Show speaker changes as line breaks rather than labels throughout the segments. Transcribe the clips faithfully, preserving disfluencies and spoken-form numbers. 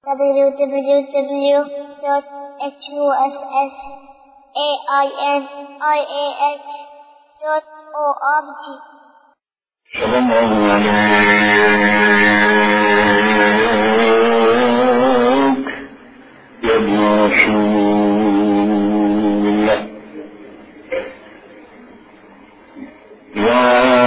w w w dot husseinah dot org.
سلام عليك يا ابن رسول الله يا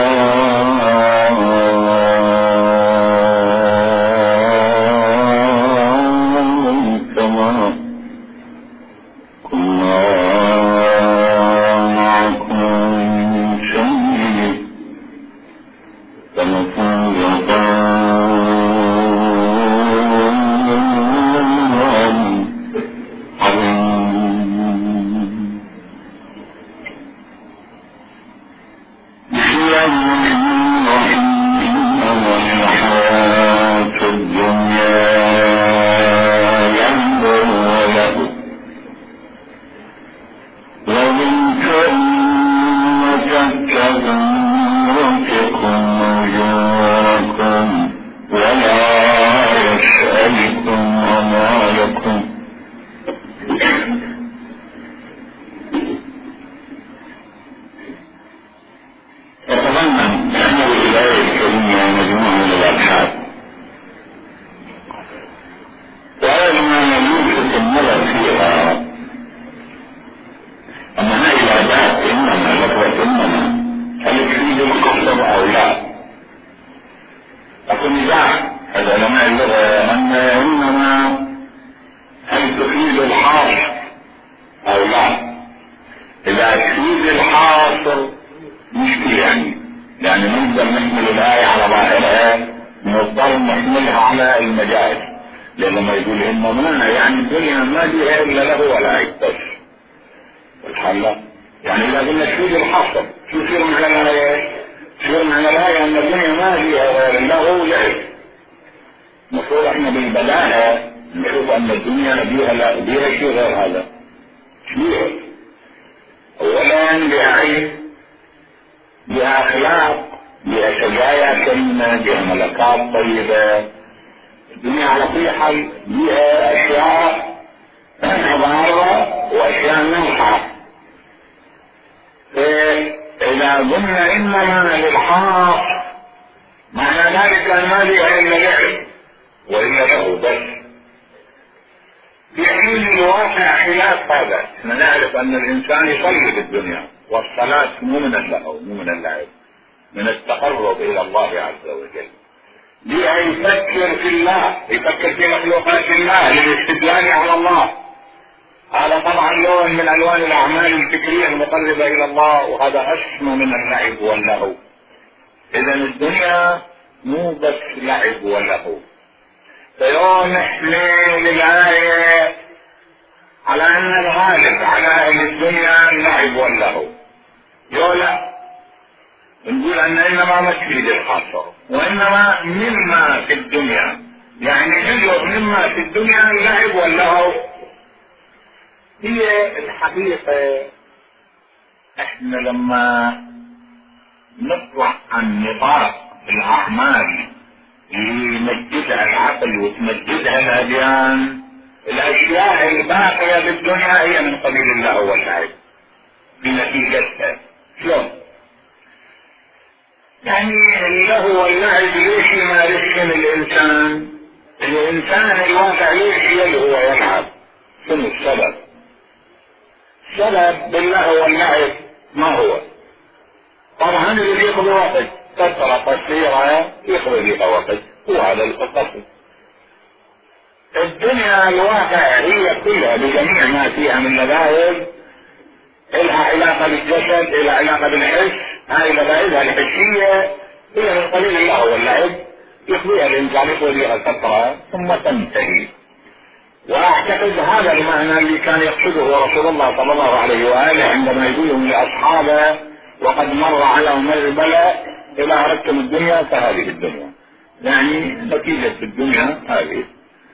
واعتقد هذا المعنى اللي كان يقصده رسول الله صلى الله عليه واله عندما يقولهم لاصحابه وقد مر على مر بلاء اذا اردتم الدنيا فهذه الدنيا، يعني نتيجه الدنيا هذه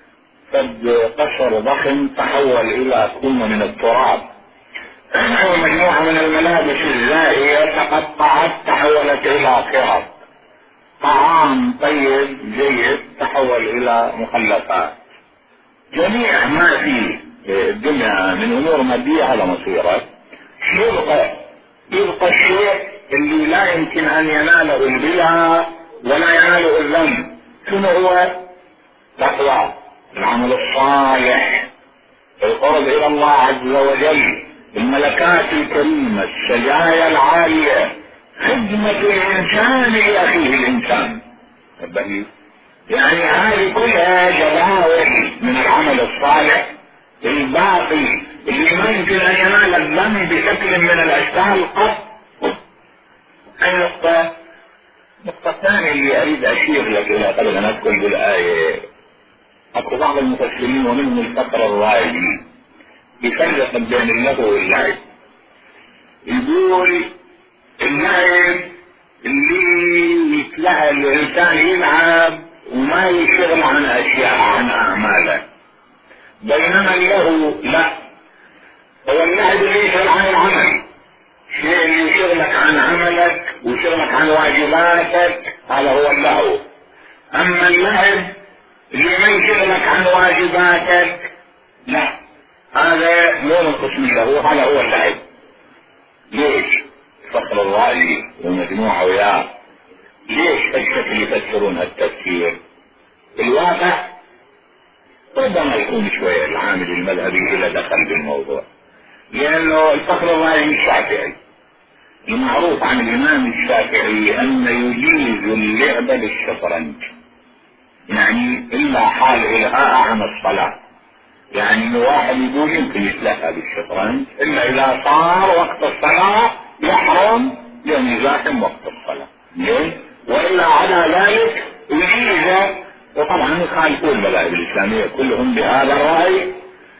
قد قصر ضخم تحول الى كومه من التراب، ومجموعه من الملابس الزاهيه تقطعت تحولت الى قرب، طعام طيب جيد تحول الى مخلفات، جميع ما في الدنيا من امور مادية على مصيره، يبقى يبقى الشيء اللي لا يمكن ان يناله البلا ولا يناله الذنب. شنو هو؟ تقوى، العمل الصالح، القرب الى الله عز وجل، الملكات الكريمة، السجايا العالية، خدمة الانسان لاخيه الانسان. يعني هذه كلها جداول من العمل الصالح الباقي اللي ما يمكن ان ينال الذنب بشكل من الاشكال قط. النقطة النقطة الثانية اللي اريد اشير لك الى قبل ان ادخل بالاية، اكو بعض المفسرين ومنهم الفقر الرائدي يفرق بين اللهو واللعب. يقول اللعب اللي يتلهى الانسان يلعب وما يشغل عن اشياء عن اعماله، بينما اللهو لا، هو اللعب اللي يشغل عن العمل، شيء اللي يشغلك عن عملك ويشغلك عن واجباتك، هذا هو اللهو. اما اللعب اللي ما يشغلك عن واجباتك لا، هذا مو من قسم اللهو، هذا هو اللعب. ليش؟ فقر الرأي ومجموعة وياه، ليش الشكل يفسرون هالتفسير؟ الواقع ربما يكون شوية العامل المذهبي إلى دخل بالموضوع، لأنه الفقر الرأي الشافعي المعروف عن الإمام الشافعي أن يجيز اللعب بالشطرنج، يعني إلا حال إلهاء عن الصلاة. يعني واحد يقول يمكن يتلهى بالشطرنج إلا إذا صار وقت الصلاة يحرم لأن يزاحم وقت الصلاة، ليه؟ وإلا على ذلك يجيز. وطبعا يخالفون المذاهب الإسلامية كلهم بهذا الرأي.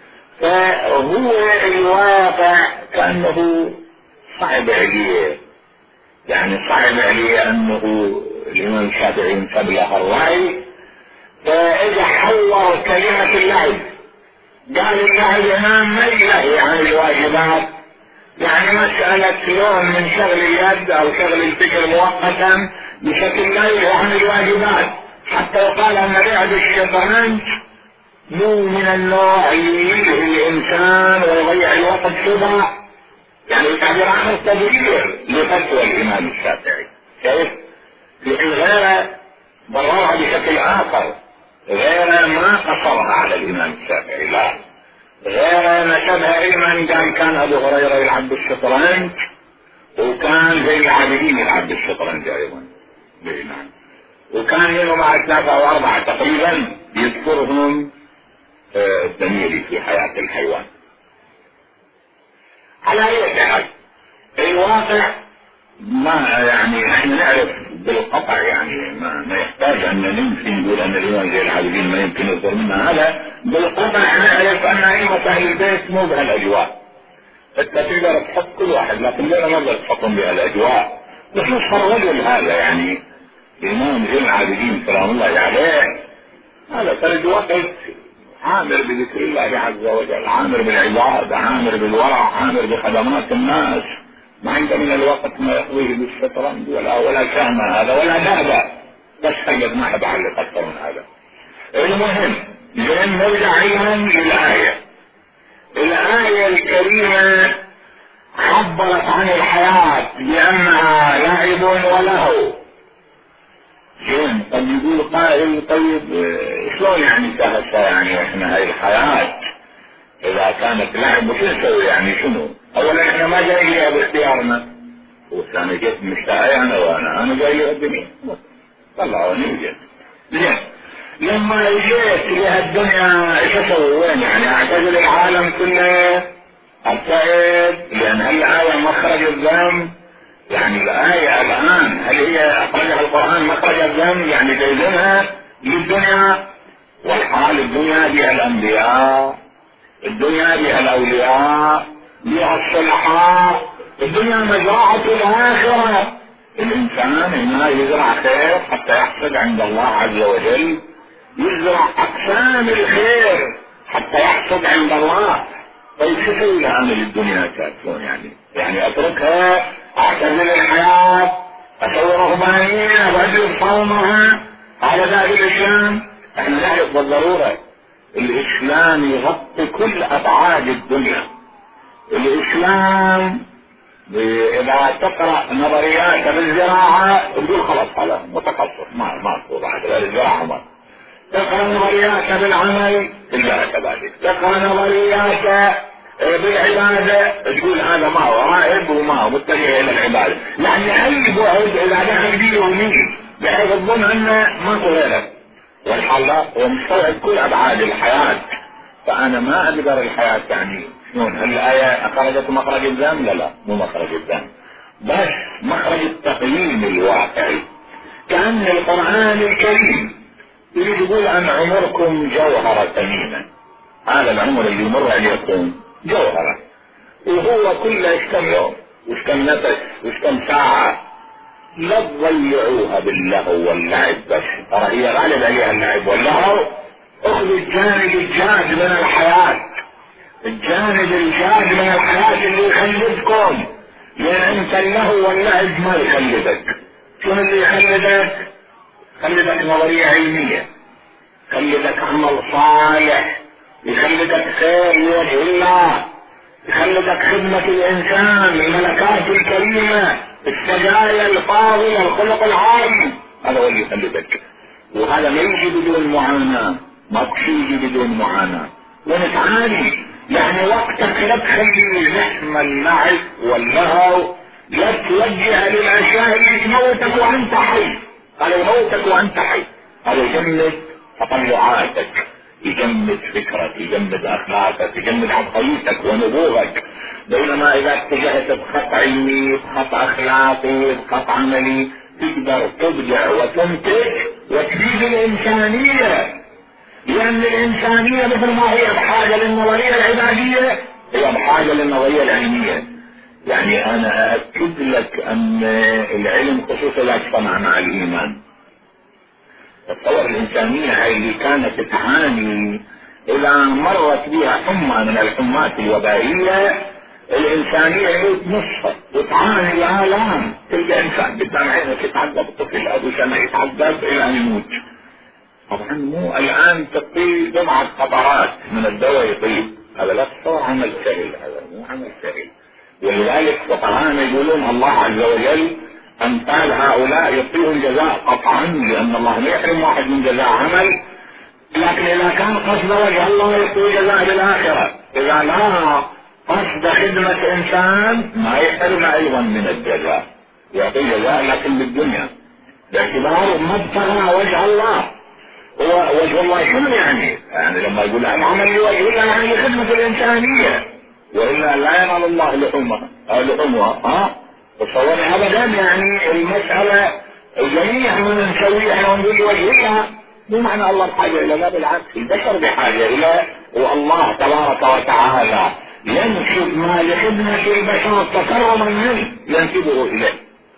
فهو الواقع كأنه صعب عليه، يعني صعب عليه أنه الإمام الشافعي انسب له الرأي، فإذا حور كلمة اللعب قال اللعب هنا ما يلهي عن الواجبات، يعني مسألة يوم من شغل اليد أو شغل الفكر مؤقتا بشكل لا يلهي عن الواجبات. حتى يقال أن لعب الشطرنج مو من النوع اللي يلهي الإنسان ويضيع الوقت سبع، يعني تعبير آخر تبرير لفتوى الإمام الشافعي. كيف؟ غير بررها بشكل آخر، غير ما قصرها على الإمام الشافعي، لا، غير نسبها علما قال كان أبو هريرة يلعب بالشطرنج وكان زي العابدين يلعب بالشطرنج أيضا بالإمام، وكان منهم مع ثلاثة أو أربعة تقريبا يذكرهم الدميري في حياة الحيوان. على أي حال الواقع ما يعني احنا نعرف بالقطع، يعني ما, ما يحتاج ان ننفي نقول ان الامام زي العابدين ما يمكن يصدر منها، هذا بالقطع نعرف ان ائمة اهل البيت مو بهالاجواء. انت تقدر تحط كل واحد، لكن لا نقدر تحطهم بهالاجواء، خصوصا الرجل هذا يعني الامام زي العابدين سلام الله عليه، هذا فرد وقت عامر بذكر الله عز وجل، عامر بالعبادة، عامر بالورع، عامر بخدمات الناس، ما عنده من الوقت ما يقضيه بالشطرنج ولا ولا شام هذا ولا دابة، بس حقد ما حد علق اكثر من هذا. المهم لان نرجع ايضا للآية. الآية الكريمة عبرت عن الحياة بأنها لعب ولهو. زين، طب يقول قائل طيب شلون يعني تهسى يعني احنا هاي الحياة اذا كانت لعب وشو نسوي يعني شنو؟ اولا احنا ما جاي لها باختيارنا، وانا جيت مشتاق انا وانا انا جاي لها الدنيا طلعوني وجيت. زين، لما جيت لها الدنيا ايش اسوي؟ وين يعني اعتزل العالم كله؟ ابتعد؟ لان هالآية مخرج الذنب، يعني الآية الآن هل هي أخرجها القرآن مخرج الذنب يعني جايزينها للدنيا؟ والحال الدنيا بها الأنبياء، الدنيا بها الأولياء، بها الصلحاء، الدنيا مزرعة الآخرة. الإنسان ما يزرع خير حتى يحصد عند الله عز وجل، يزرع أقسام الخير حتى يحصد عند الله. طيب شو اسوي لها انا للدنيا كاتفون يعني؟ يعني اتركها اعتزل الحياة، اسوي رهبانية، واجلس صومها على ذلك الشام؟ احنا نعرف بالضرورة الإسلام يغطي كل أبعاد الدنيا. الإسلام إذا تقرأ نظريات بالزراعة تقول خلاص هذا متخصص ما ما تقول هذا الزراعة ما. تقرأ نظريات بالعمل تلقاها كذلك. تقرأ نظريات بالعبادة تقول هذا ما هو رائد وما هو متجه إلى العبادة. يعني أي بعد إذا دخل فيه يومي بحيث الظن أنه ما غيره. والحل هو مستوعب كل أبعاد الحياة. فأنا ما أقدر الحياة يعني شلون الآية أخرجت مخرج الذم؟ لا لا مو مخرج الذم، بس مخرج التقييم الواقعي. كأن القرآن الكريم يريد يقول عن عمركم جوهرة ثمينة. هذا العمر اللي يمر عليكم جوهرة، وهو كله ايش كم يوم وايش كم نفس وايش كم ساعة. لا تضيعوها باللهو واللعب بس، ترى هي غالب عليها اللعب واللهو. اخذ الجانب الجاد من الحياة، الجانب الجاد من الحياة اللي يخلدكم، لان انت اللهو واللعب ما يخلدك. شنو اللي يخلدك؟ يخلدك نظرية علمية، يخلدك عمل صالح، يخلدك خير لوجه الله، يخلدك خدمة الانسان، الملكات الكريمة، السجايا الفاضلة، الخلق العام. هذا هو اللي يخلدك. وهذا ما يجي بدون معاناة، ما يجي بدون معاناة ونتعاني. يعني وقتك لا تخلي زحم اللعب واللهو، لا توجه للاشياء اللي تموتك وانت حي. هذا يموتك وانت حي. هذا يجمد تطلعاتك، يجمد فكرك، يجمد اخلاقك، يجمد عبقريتك ونبوغك. بينما اذا اتجهت بخط علمي بخط اخلاقي بخط عملي تقدر تبدع وتنتج وتفيد الانسانية. لان الانسانية مثل ما هي بحاجة للنظرية العبادية هي بحاجة للنظرية العلمية. يعني انا اكد لك ان العلم خصوصا لا يجتمع مع الايمان. الثورة الانسانية هاي اللي كانت تعاني اذا مرت بها حمى من الحمات الوبائية، الانسانية يموت نصها وتعاني الالام. تلقى انسان قدام عينك يتعذب، طفل ابو سنة يتعذب الى ان يموت. طبعا مو الان تطيب بضعة قطرات من الدواء يطيب، هذا لا تصور عمل سهل، هذا مو عمل سهل. ولذلك فقهانا يقولون الله عز وجل امثال هؤلاء يعطيهم جزاء قطعا، لان الله لا يحرم واحد من جزاء عمل، لكن اذا كان قصد وجه الله يعطيه جزاء بالاخره. اذا لا قصد خدمة انسان ما يحرم ايضا من الجزاء، يعطيه جزاء لكن بالدنيا باعتباره ما ابتغى وجه الله. هو وجه الله شنو يعني؟ يعني لما يقول العمل لوجه الله يعني خدمة الانسانية، والا لا ينال الله لحومها لحومها. ها تصوري ابدا يعني المسألة جميع ما نسويها ونقول وجه الله مو معنى الله بحاجة الى، لا بالعكس البشر بحاجة الى، والله تبارك وتعالى ينسب ما لخدمة البشر تكرما منه ينسبه اليه.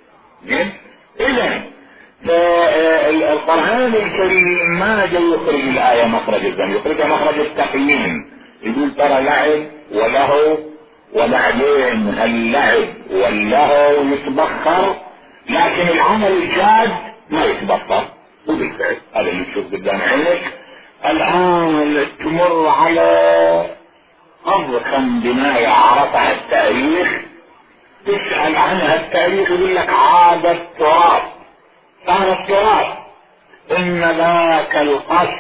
اذا القرآن الكريم ما جاي يخرج الآية مخرج الذم، يخرج مخرج التقييم. يقول ترى لعب ولهو، وبعدين اللعب واللهو يتبخر لكن العمل الجاد ما يتبخر. وبالفعل هذا اللي تشوف قدام عينك الآن تمر على أضخم بناية عرفها التاريخ، تسأل عنها التاريخ يقول لك عاد التراث. كان التراث إن ذاك القصر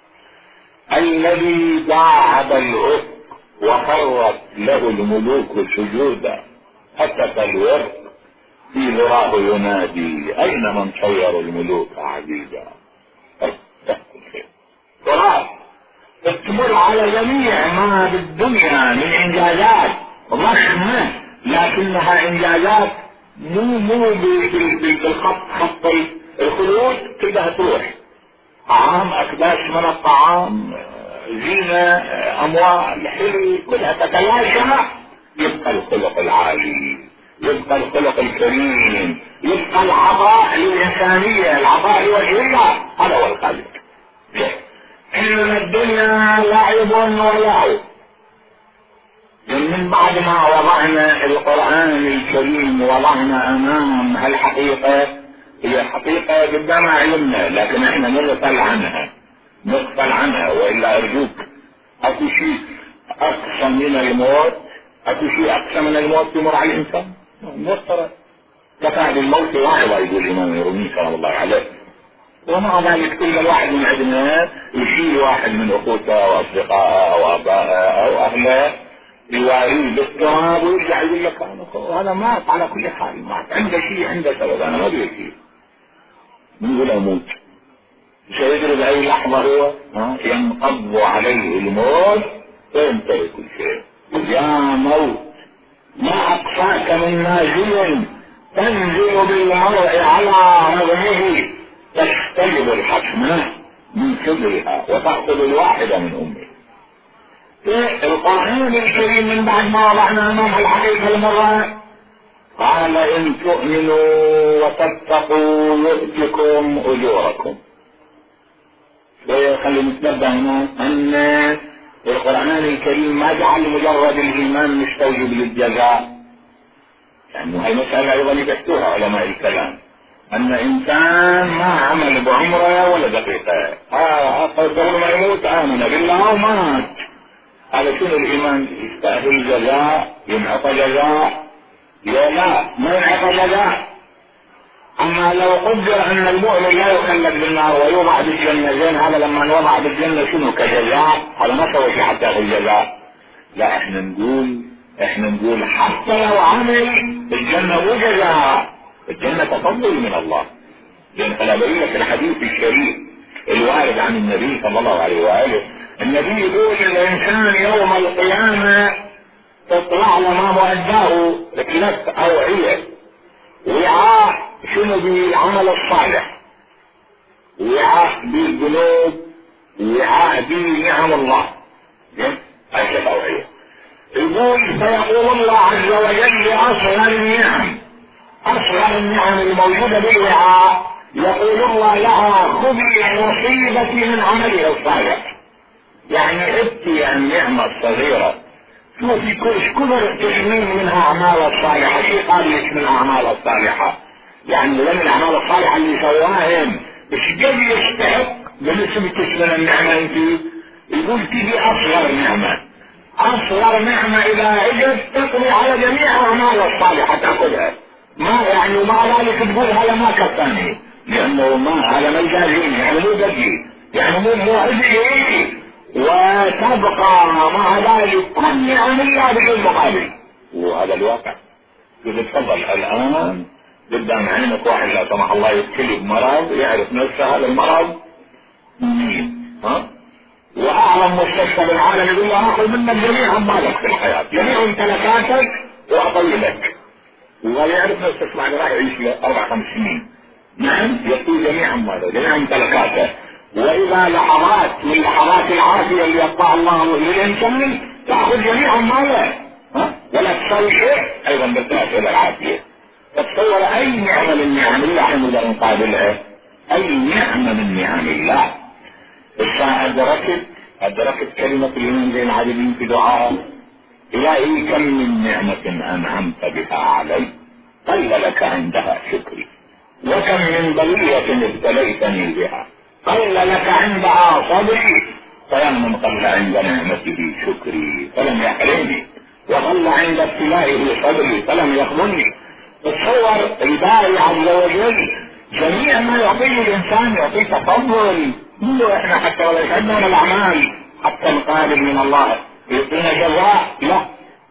الذي بعد الأفق وخرت له الملوك سجودا، هتف الورق في ذراه ينادي أين من صير الملوك عبيدا. تراث تمر على جميع ما بالدنيا من إنجازات ضخمة، لكنها إنجازات مو مو بالخط خط الخلود تلقاها تروح. طعام أكباش من الطعام، زينة، أموال، حلي، كلها تتلاشى. يبقى الخلق العالي، يبقى الخلق الكريم، يبقى العطاء للإنسانية، العطاء لوجه الله. هذا هو الخالق. إن الدنيا لعب ولهو. من بعد ما وضعنا القرآن الكريم وضعنا أمام هالحقيقة، هي حقيقة قدام علمنا لكن احنا نغفل عنها. نغفل عنها، وإلا أرجوك أكو شيء أقصى من الموت؟ أكو شيء أقصى من الموت يمر على الإنسان؟ مفترض كفى بالموت واعظة، يقول الإمام الرومي سلام الله عليه. ومع ذلك كل الواحد من عندنا يشيل واحد من أخوته أو أصدقائه أو أبائه أو أهله يواريه بالتراب ويرجع يقول لك أنا هذا مات على كل حال، مات عنده شيء، عنده سبب، أنا ما أدري شيء. بنقول أموت، سيدري بأي لحظة هو ينقض عليه الموت وينتهي كل شيء. يا موت ما أقصاك من نازل تنزل بالمرء على رغمه، تجتلب الحكمة من صدرها وتأخذ الواحدة من أمه. في القرآن الكريم من بعد ما وضعنا أمام الحقيقة المرة قال إن تؤمنوا وتتقوا يؤتكم أجوركم. خلي نتنبه هنا أن القرآن الكريم ما جعل مجرد الإيمان مستوجب للجزاء، لأنه هاي مسألة أيضا يكتوها علماء الكلام، أن إنسان ما عمل بعمره ولا دقيقة آه قبل ما يموت آمن بالله ومات، هذا شنو الإيمان؟ يستأهل جزاء، ينعطى جزاء؟ لا لا ما ينعطى جزاء. أما لو قدر أن المؤمن لا يخلد بالنار ويوضع بالجنة، زين هذا لما نوضع بالجنة شنو كجزاء؟ هذا ما سوى شيء حتى ياخذ جزاء. لا احنا نقول احنا نقول حتى لو عمل الجنة مو جزاء، الجنة تفضل من الله. لأن خلابرية في الحديث الشريف الوارد عن النبي صلى الله عليه وآله، النبي يقول الإنسان يوم القيامة تطلع له ما مؤداه ثلاث أوعية، وعاء شنو بالعمل الصالح، وعاء بالذنوب، وعاء بنعم الله، ثلاث أوعية. يقول فيقول الله عز وجل لأصغر النعم، أصغر النعم الموجودة بالوعاء، يقول الله لها خذي نصيبك من عملها الصالح. يعني ابتي النعمة الصغيرة، شوفي كل كبر تشمين منها أعمال الصالحة. شيء قال لك من الأعمال الصالحة، يعني لم الأعمال الصالحة اللي سواهم ايش قد يستحق بالنسبة تشمل النعمة انت؟ يقول تجي أصغر نعمة، أصغر نعمة إذا اجت تقضي على جميع الأعمال الصالحة تأخذها، ما يعني ومع ذلك تقول هذا ما كفاني، لأنه ما هذا ما يجازيني، يعني مو بجي، يعني مو مو أجي، وتبقى مع ذلك كل نعم الله بدون مقابل. وهذا الواقع. يقول تفضل الآن قدام عينك واحد لا سمح الله يبتلي بمرض، يعرف نفسه هذا المرض مين ها؟ وأعظم مستشفى بالعالم يقول له آخذ منك جميع أموالك في الحياة، جميع امتلاكاتك وأعطي لك، ويعرف نفسه بعد راح يعيش له أربع خمس سنين. نعم يعطي جميع أمواله جميع امتلاكاته، وإذا لحظات من لحظات العافية اللي يقطع الله للإنسان تأخذ جميع أمواله ها؟ ولا تسوي شيء أيضا بالتأثير إلى العافية. تتصور أي نعمة من نعم الله احنا نقدر نقابلها؟ أي نعمة من نعم الله؟ الساعة أدركت أدركت كلمة الإمام زين العابدين في دعاء إلهي كم من نعمة أنعمت بها علي قل لك عندها شكري، وكم من بلية ابتليتني بها قل لك عندها صبري، فيمن قل عند نعمته شكري فلم يحرمني، وقل عند ابتلائه صبري فلم يخذلني. تصور الباري عز وجل جميع ما يعطيه الإنسان يعطيه تفضل، مو احنا حتى ولا يشهدنا من الأعمال حتى نقابل من الله يعطينا جزاء، لا،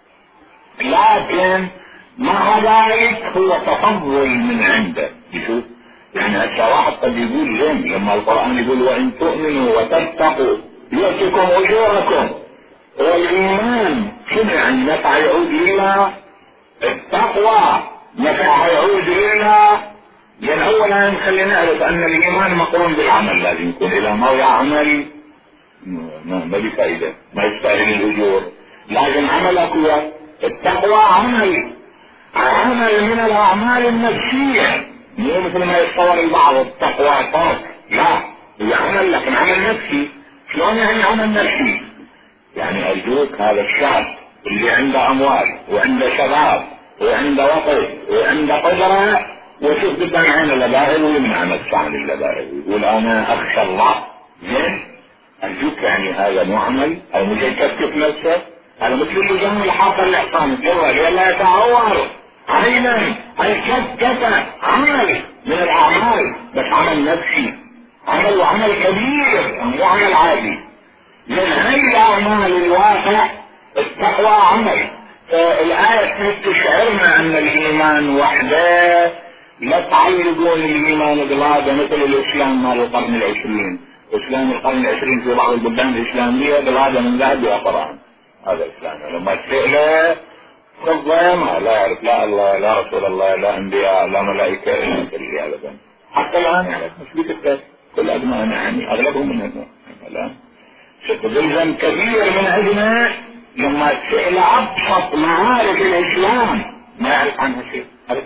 لكن مع ذلك هو تفضل من عنده. يشوف يعني هسه واحد قد يقول زين لما القرآن يقول وإن تؤمنوا وتتقوا يؤتكم أجوركم، والإيمان شنو يعني نفع يعود إلى التقوى، نفع يعود إلى، لأن أولا خلينا نعرف أن الإيمان مقرون بالعمل، لازم يكون إذا ما يعمل ما ما لي فائدة، ما يستاهل الأجور، لازم عملك هو التقوى، عمل عمل من الأعمال النفسية، مو مثل ما يتصور البعض التقوى طاق، لا هي عمل لكن عمل نفسي. شلون يعني عمل نفسي؟ يعني أرجوك هذا الشاب اللي عنده أموال وعنده شباب وعنده وقت وعنده قدرة وشوف قدام عين اللبائل ويمنع نفسه عن اللبائل ويقول أنا أخشى الله، زين أرجوك يعني هذا مو عمل أو مش يكتف نفسه؟ هذا مثل اللي جمع الحاصل الإحسان الجوال لا يتعور عينا الكتف عمل من الأعمال، بس عمل نفسي، عمل وعمل كبير مو عمل عادي. من هاي الأعمال الواقع التقوى عمل. فالآية تشعرنا أن الإيمان وحده، لا تعلقون الإيمان بهذا مثل الإسلام مال القرن العشرين. إسلام القرن العشرين في بعض البلدان الإسلامية بالعادة من ذهب وقرآن، هذا الإسلام. لما تسأله فضة ما لا يعرف لا الله لا رسول الله لا أنبياء لا ملائكة إلا كلية أبدا. حتى الآن يعني مش بتكتب كل أبنائنا يعني أغلبهم من هنا الآن ستظل كثير من أجنا لما تسأل أبسط معارف الإسلام ما يعرف عنها شيء.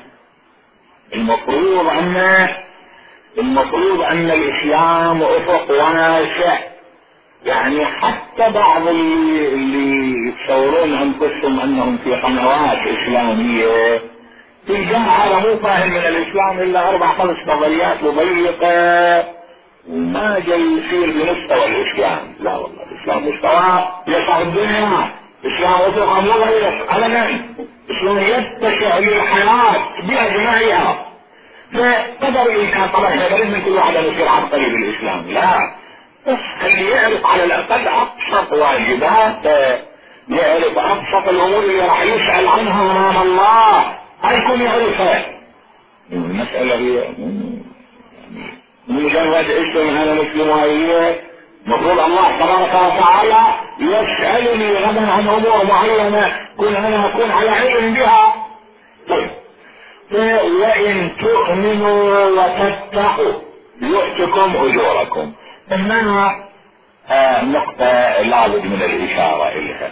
المفروض أن المفروض أن الإسلام أفق واسع، يعني حتى بعض اللي, اللي يتصورون أنفسهم أنهم في قنوات إسلامية تلقاه هذا مو فاهم من الإسلام إلا أربع خمس نظريات مضيقة وما جاي يصير بمستوى الإسلام. لا والله الإسلام مستوى يسع الدنيا، الإسلام أفق مضيق أبدا، الإسلام يتسع للحياة بأجمعها. فقدر الإنسان طبعا هذا من كل واحد أن يصير عبقري بالإسلام، لا بس اللي يعرف على الأقل أبسط واجبات، يعرف أبسط الأمور اللي راح يسأل عنها أمام الله هيكون يعرفها. المسألة هي يعني مجرد اسم أنا مسلم وهي مفروض الله تبارك وتعالى يسألني غدا عن أمور معينة كن أنا أكون على علم بها. طيب وإن تؤمنوا وتتقوا يؤتكم أجوركم. إنما آه نقطة لابد من الإشارة إليها،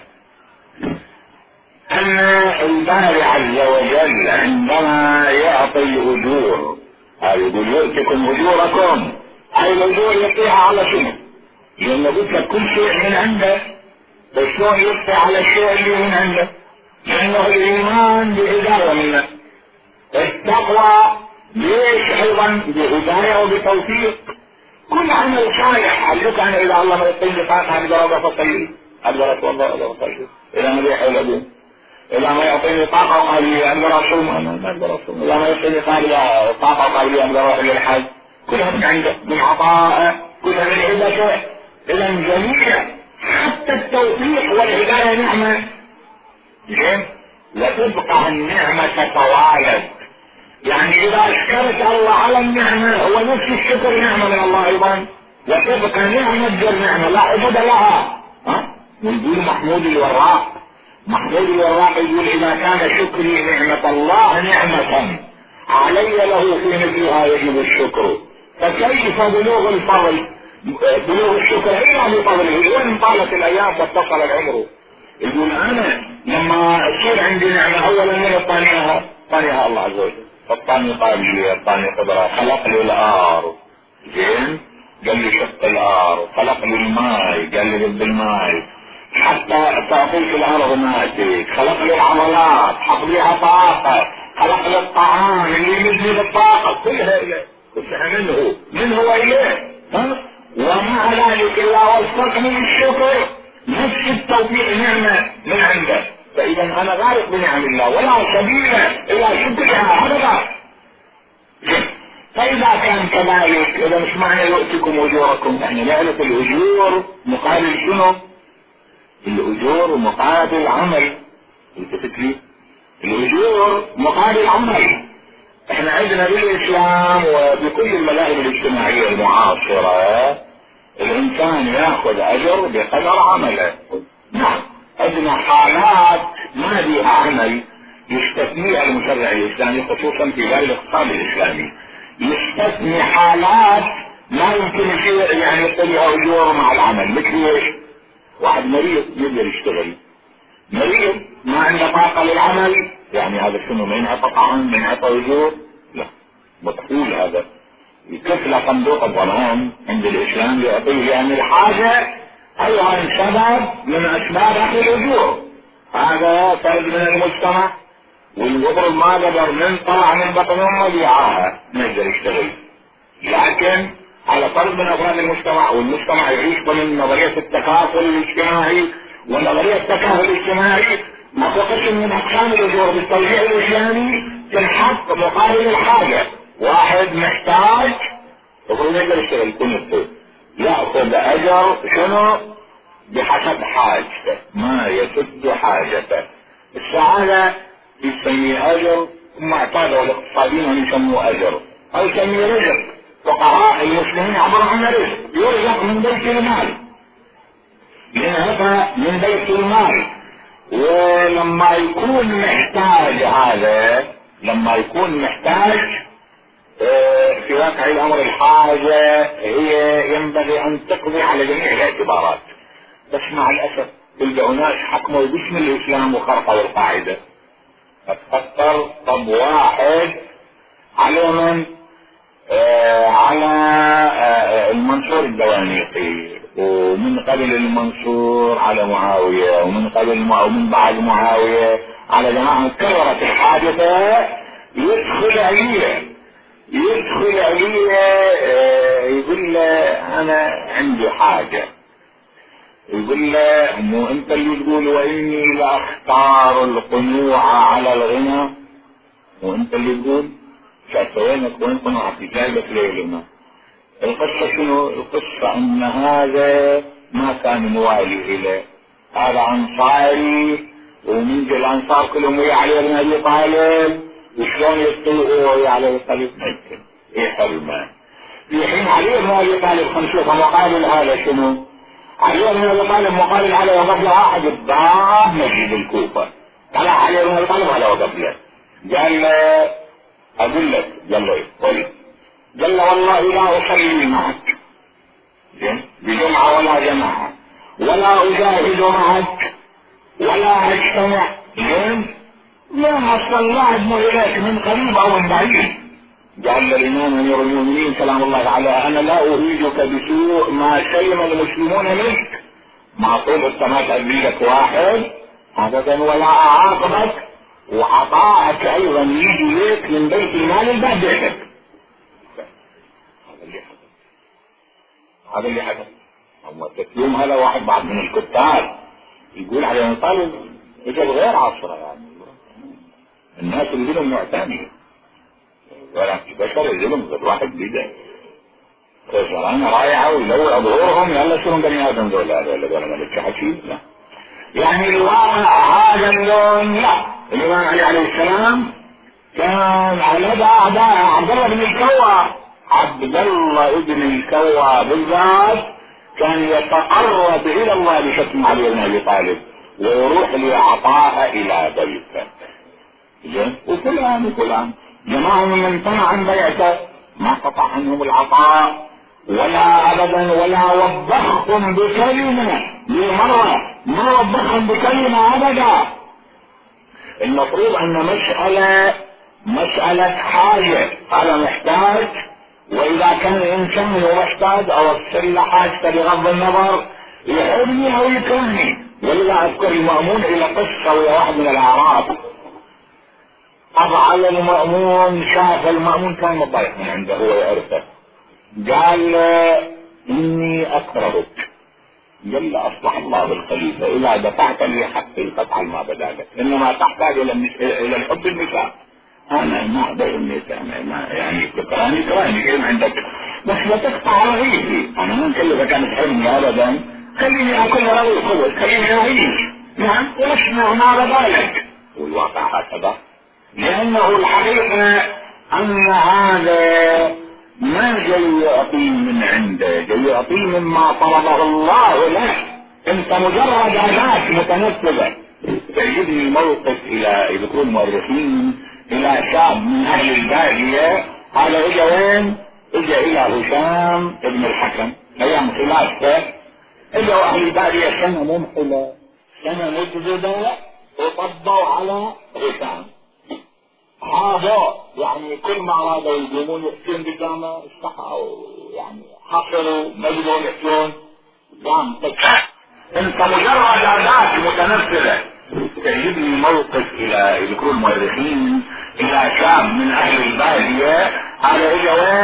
أن الباري عز وجل عندما يعطي الأجور يقول يؤتكم أجوركم، أي الأجور يعطيها على شنو؟ لأنه قلت لك كل شيء من عنده، فشلون يعطي على الشيء اللي من عنده؟ لأنه الإيمان بهداية منه، التقوى ليش أيضا بهداية وبتوفيق. كل عمل صالح علمك أن إذا الله ما يطيب طاقة أقدر أضع فطيب أقدر أتوضأ أقدر أطيب، إذا ما بيحول أبوه، إذا ما يعطيني طاقة وقابلية أقدر أصوم أنا ما أقدر أصوم، إذا ما يعطيني طاقة وقابلية أقدر أروح إلى الحج. كلها من عنده من عطاء، كلها من عبادته. إذا جميع حتى التوفيق والهداية نعمة زين، وتبقى النعمة تتوالد. يعني إذا أشكرت الله على النعمة هو نفس الشكر نعمة من الله أيضا، وتبقى نعمة جر نعمة لا عبد لها. ها؟ يقول محمود الوراق، محمود الوراق يقول إذا كان شكري نعمة الله نعمة علي له في مثلها يجب الشكر، فكيف بلوغ الفضل بلوغ الشكر إلا بفضله؟ وإن طالت الأيام واتصل العمر. يقول أنا لما تصير عندي نعمة أولا من الطانيها طانيها الله عز وجل، فالطاني قابلية الطاني قدرة، خلق لي الأرض زين قال لي شق الأرض، خلق لي الماء قال لي ضد الماء حتى تعطيك الأرض ماتك، خلق لي العضلات حط ليها طاقة، خلق لي الطعام اللي يمدني بالطاقة، كلها إليه كلها منه منه وإليه. ها؟ ومع ذلك الله وفقني للشكر، نفس التوفيق نعمة من عنده. فإذا أنا غارق بنعم الله ولا سبيل إلى شكرها أبدا. فإذا كان كذلك إذا مش معنى يؤتكم أجوركم، يعني نعرف الأجور مقابل شنو؟ الأجور مقابل عمل. التفت لي الأجور مقابل عمل. احنا عندنا بالإسلام وبكل المذاهب الاجتماعية المعاصرة الإنسان يأخذ أجر بقدر عمله. نعم عندنا حالات ما فيها عمل يستثنيها المشرع الإسلامي خصوصا في غير الاقتصاد الإسلامي، يستثني حالات ما يمكن يصير يعني يعطيها أجور مع العمل. مثل ايش؟ واحد مريض يقدر يشتغل، مريض ما عنده طاقة للعمل، يعني هذا شنو من عطى طعام من عطى أجور؟ لا مقبول هذا. يكفل صندوق الضمان عند الإسلام يعطيه يعني الحاجة أيضا سبب من أسباب أخذ الأجور. هذا فرد من المجتمع، والوضر ما قدر من طلع من بطن أمه يعاها نقدر يشتغل، لكن على فرد من افراد المجتمع، والمجتمع يعيش ضمن نظريه التكافل الاجتماعي، ونظريه التكافل الاجتماعي ما قسم من اقسام الاجور بالتوزيع الاسلامي تنحط مقابل الحاجه. واحد محتاج يقول يقدر يشتغل كنت ياخذ اجر شنو؟ بحسب حاجته ما يسد حاجته. السعاده يسميه اجر، ثم اعتادوا الاقتصاديين ان يسموه اجر او يسميه رزق. فقهاء المسلمين عبروا عن رزق، يرزق من بيت المال، ينهب من بيت المال. ولما يكون محتاج هذا، لما يكون محتاج في واقع الامر الحاجة هي ينبغي ان تقضي على جميع الاعتبارات. بس مع الاسف تلقى ناس حكموا باسم الاسلام وخرقوا القاعدة. فتفكر طب واحد على من آه على آه المنصور الدوانيقي، ومن قبل المنصور على معاوية، ومن قبل ومن بعد معاوية على جماعة كررت الحادثة. يدخل عليه يدخل عليه آه يقول له انا عندي حاجة، يقول له مو انت اللي تقول واني لاختار القنوع على الغنى، وانت اللي تقول شايفينك وين قنوعك جايبك ليلنا. القصة شنو؟ القصة ان هذا ما كان موالي اليه، هذا انصاري، ومن الانصار كلهم ويا علي بن ابي طالب، وشلون يطيعوا ويا علي بن ابي طالب ممكن ايه حرمه. في حين علي بن ابي طالب خمسوخه مقابل هذا شنو؟ علي بن ابي طالب مقابل على وقف له واحد باب مسجد الكوفة، طلع علي بن ابي طالب على وقف له قال له اقول لك، قال له قل، قال له والله لا اصلي معك بجمعة ولا جماعة، ولا اجاهد معك ولا اجتمع، زين؟ لا اصلي اليك من قريب او من بعيد. قال للامام امير المؤمنين سلام الله عليه انا لا اريدك بسوء ما سلم المسلمون منك، مع طول السماء تأذي لك واحد ابدا ولا اعاقبك، وعطاءك ايضا يجي لك من بيت المال الباب بيتك. هذا اللي حدث، هذا اللي حدث. اما تكليم هذا واحد بعض من الكتاب يقول على ان طالب اجى بغير عصره، يعني الناس اللي لهم معتنيه ولا بشر الظلم غير واحد بيده خسرانة رايعة ولو أظهرهم يلا شنو بني آدم دول هذا ولا ولا ملك حكي. لا يعني الواقع هذا اللون لا. الإمام علي عليه السلام كان على يد أعداء عبد الله بن الكوى، عبد الله ابن الكوى بالذات كان يتقرب إلى الله بشتم علي بن أبي طالب ويروح ليعطاها إلى بيته. زين؟ وفلان وفلان جماعة من امتنع عن بيعته ما قطع عنهم العطاء ولا ابدا، ولا وبخهم بكلمة لمرة، ما وبخهم بكلمة ابدا. المفروض ان مسألة مسألة حاجة، هذا محتاج، واذا كان الانسان هو محتاج او السل حاجته بغض النظر يحبني او يكرهني. ولذا اذكر المأمون الى قصة ويا واحد من الاعراب أضع المأمون، شاف المأمون كان مضايق من عنده هو يعرفه، قال إني أكرهك. قال له أصلح الله بالخليفة إذا دفعت لي حقي فافعل ما بدا لك، إنما تحتاج إلى إلى الحب النساء. أنا ما أقدر النساء ما يعني كراني كراني كيف عندك، بس لا تقطع رغيفي. أنا ما نكلفك أن تحرمني أبدا، خليني أكل رغيف خبز، خليني أعيش. نعم واسمع ما بدا لك. والواقع هكذا، لأنه الحقيقة أن هذا ما جاي يعطيه من عنده، جاي يعطيه مما طلبه الله له. أنت مجرد أداة متنفذة. تعجبني موقف إلى يذكرون المؤرخين إلى شاب من أهل البادية، هذا إجا وين؟ إجا إلى هشام ابن الحكم أيام خلافته. إجا أهل البادية سنة ممحلة سنة مجددة وطبوا على هشام. هذا يعني كل ما ارادوا يقومون يحكون قدامه استحوا، يعني حصلوا مجدوا يحكون قام تكفى. انت مجرد اداة متنفذة. تعجبني موقف الى يذكرون المؤرخين الى شاب من اهل البادية، هذا اجا وين؟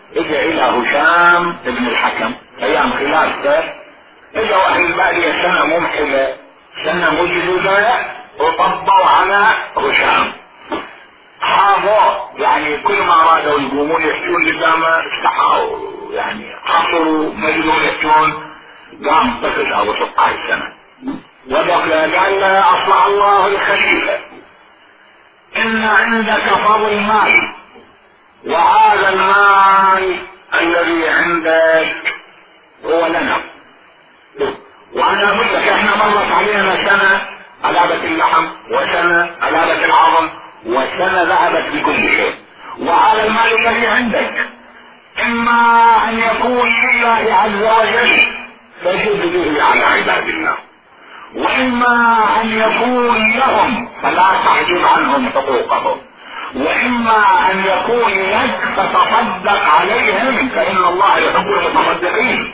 اجى الى هشام ابن الحكم ايام خلافته، اجوا اهل البادية سنة ممحلة سنة مجلدة وطبوا على هشام، حاضوا يعني كل ما ارادوا يقومون يحجون قدامه استحاوا، يعني عصروا مجنون يحجون، قام طفل ابو ستة عشر سنة ودخل قال له اصلح الله الخليفة ان عندك فضل مال، وهذا المال الذي عندك هو لنا، وانا اقول لك احنا مرت علينا سنة ألابت اللحم وسنة ألابت العظم وسنة ذهبت بكل شيء، وهذا المال الذي عندك اما ان يكون لله عز وجل فجد به على عباد الله، واما ان يكون لهم فلا تحجب عنهم حقوقهم، واما ان يكون لك فتصدق عليهم فان الله يحب المتصدقين.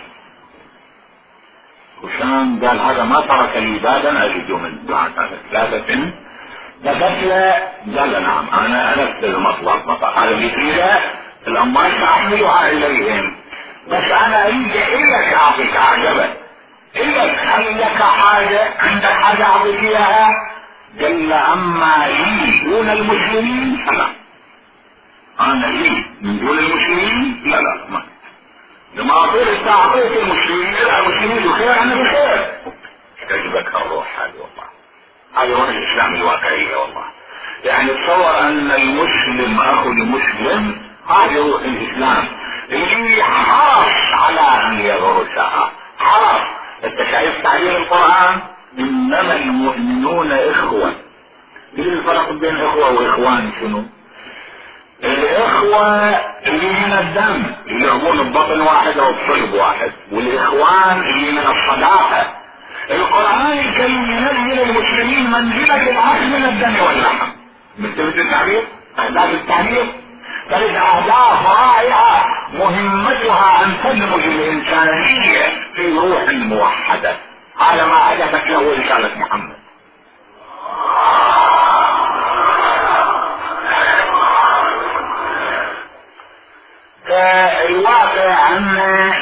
هشام قال هذا ما ترك لي بادا اجد من دعاء ثلاثة فقتل، قال نعم انا انفذ المطلب، هذا بيصير الاموال ساحملها اليهم، بس انا اريد الك اعطيك عجبا، الك هل لك حاجة عندك حاجة اعطيك اياها؟ قال اما لي دون المسلمين فلا، انا لي من دون المسلمين لا لا ما لما اعطيك اعطيت المسلمين لا المسلمين بخير انا بخير. تعجبك الروح هذه والله، هذه روح الاسلام الواقعية والله، يعني تصور ان المسلم اخو المسلم، هذه روح الاسلام اللي حرص على ان يغرسها، حرص. انت شايف تعليم القرآن انما المؤمنون اخوة، ايه الفرق بين اخوة واخوان؟ شنو الاخوة؟ اللي من الدم اللي يعبون البطن واحد او الصلب واحد، والاخوان اللي من الصداقة. القرآن الكريم ينزل المسلمين منزلة العهد من الدم واللحم، مثل التعبير اهداف التعبير، ثلاث اهداف رائعة مهمتها ان تدمج الانسانية في روح موحدة، هذا ما هدفت له رسالة محمد. فالواقع ان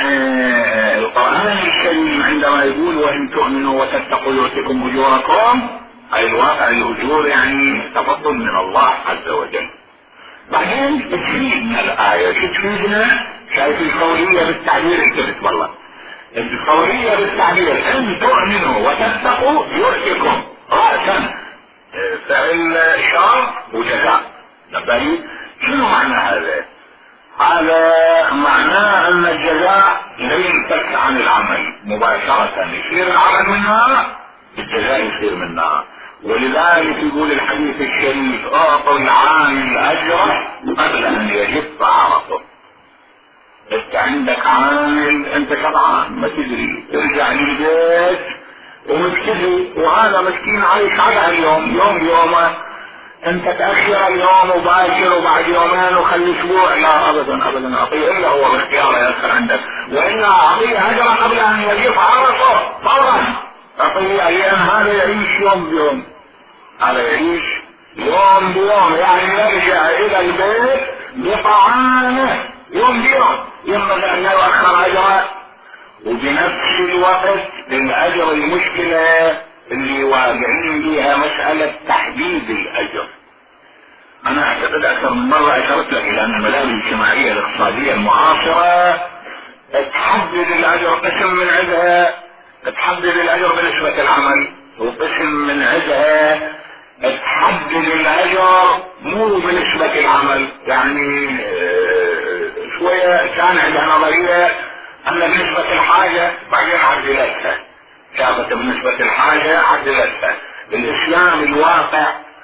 القرآن الكريم عندما يقول وان تؤمنوا وتتقوا يؤتكم اجوركم، اي الواقع الاجور يعني تفضل من الله عز وجل. بعدين تفيدنا الآية، شو تفيدنا؟ شايف الفورية بالتعبير الكذب والله، الفورية بالتعبير ان تؤمنوا وتتقوا يؤتكم رأسا فعل شر وجزاء. نبالي شنو معنى هذا؟ هذا معناه ان الجزاء ليست عن العمل مباشرة، يصير العمل منها الجزاء يصير منها، ولذلك يقول الحديث الشريف اعطوا العامل اجره قبل ان يجف عرفه. انت عندك عامل انت شبعان ما تدري، ترجع للبيت ومتكفي وهذا مسكين عايش على اليوم يوم يومه، انت تأخر اليوم وباكر وبعد يومين وخلي اسبوع، لا ابدا ابدا اعطيه الا هو باختياره يأخر عندك، والا اعطيه اجره قبل ان يجف عرفه فورا اعطيه، لان هذا يعيش يوم بيوم، هذا يعيش يوم بيوم، يعني يرجع الى البيت بطعامه يوم بيوم، ينبغي ان يؤخر اجره. وبنفس الوقت بالاجر المشكلة اللي واقعين بيها مسألة تحديد الاجر. انا اعتقد اكثر من مرة اشرت لك الى ان الملاذ الاجتماعية الاقتصادية المعاصرة تحدد الاجر قسم من عندها، تحدد الاجر بنسبة العمل، وقسم من عندها تحدد الاجر مو بنسبة العمل. يعني شوية كان عندها نظرية ان بنسبة الحاجة بعدين عدلتها، شافت بنسبة الحاجة عدلتها. الاسلام الواقع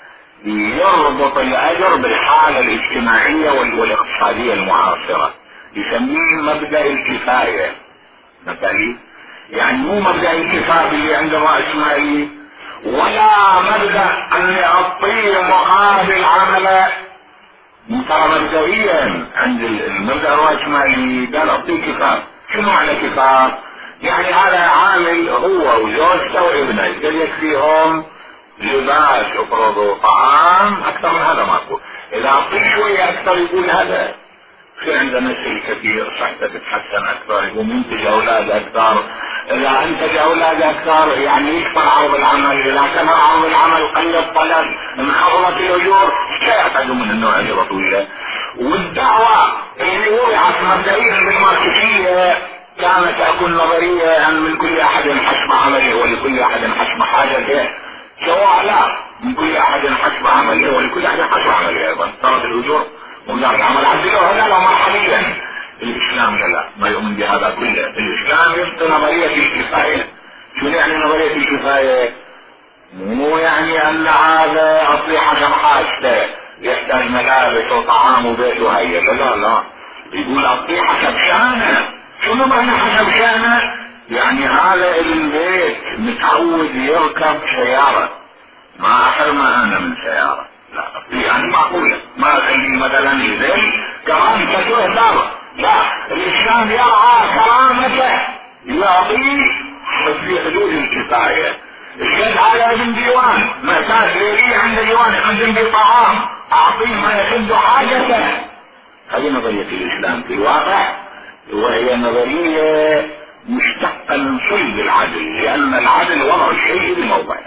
يربط الاجر بالحالة الاجتماعية والاقتصادية المعاصرة، يسميه مبدأ الكفاية. مثالي يعني مو مبدأ الكفاية اللي عند الرأسمالي، ولا مبدأ ان يعطيه مقابل عمله. ترى مبدئيا عند المبدأ الرأسمالي قال اعطيه كفاية. شنو معنى كفاية؟ يعني هذا عامل هو وزوجته وابنه يقدر يكفيهم لباس وفرض وطعام، اكثر من هذا ماكو. اذا اعطيه شوية اكثر يقول هذا في عندنا شيء كثير، صحتك تتحسن اكثر، يقوم ينتج اولاد اكثر، اذا انتج اولاد اكثر يعني يكثر عرض العمل، اذا كان عرض العمل قل الطلب انخفضت الاجور، سيحتاج من النوع فترة طويلة. والدعوة اللي وضعت مبدئيا بالماركسية كانت تكون نظرية ان من كل احد حسب عمله ولكل احد حسب حاجته، سواء لا من كل احد حسب عمله ولكل احد حسب عمله ايضا صارت الاجور ومدار العمل عدلوا هذا له مرحليا. الاسلام لا ما يؤمن بهذا كله، الاسلام يبطل نظرية الكفاية. شو يعني نظرية الكفاية؟ مو يعني ان هذا اصلي حسب حاجته يحتاج ملابس وطعام وبيت وهي، لا لا، يقول اصلي حسب شانه. شنو معنى حسب شانه؟ يعني هذا البيت متعود يركب سيارة، ما احرم انا من سيارة، لا يعني معقولة ما عندي مثلا يزيل كرامته تهدر، لا الاسلام يرعى كرامته يعطيه في حدود الكفاية. الشيخ على ابن ديوان مساج ليلي عند ديوان يقدم لي طعام اعطيه ما يسد حاجته. هذه نظرية الاسلام في الواقع، وهي نظرية مشتقة من صلب العدل، لان العدل وضع الشيء بموضعه.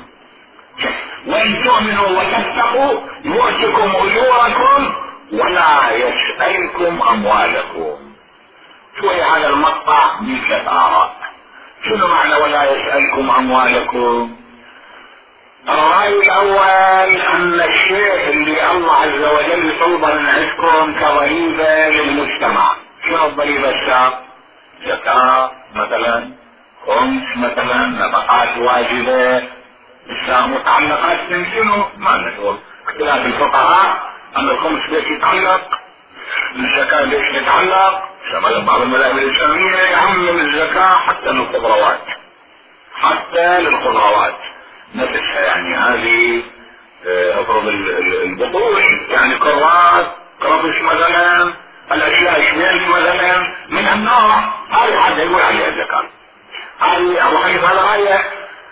وان تؤمنوا وتتقوا يؤتكم اجوركم ولا يسألكم اموالكم. شوي هذا المقطع بثلاث اراء. شنو معنى ولا يسألكم اموالكم؟ الرأي الاول ان الشيء اللي الله عز وجل يطلب من عندكم كضريبة للمجتمع. شنو الضريبة الشاق؟ زكاة مثلا، خمس مثلا، نفقات واجبة، السلام متعلقات من شنو؟ ما نقول اختلاف الفقهاء ان الخمس ليش يتعلق، الزكاة ليش يتعلق، شمال بعض المذاهب الاسلامية يعمم الزكاة حتى للخضروات، حتى للخضروات نفسها، يعني هذه اضرب البطول يعني كرات كرفش مثلا، الاشياء شمال مثلا من النار، هذه حتى يقول عليها الزكاة. هذه ابو حنيفة هذا رأيه.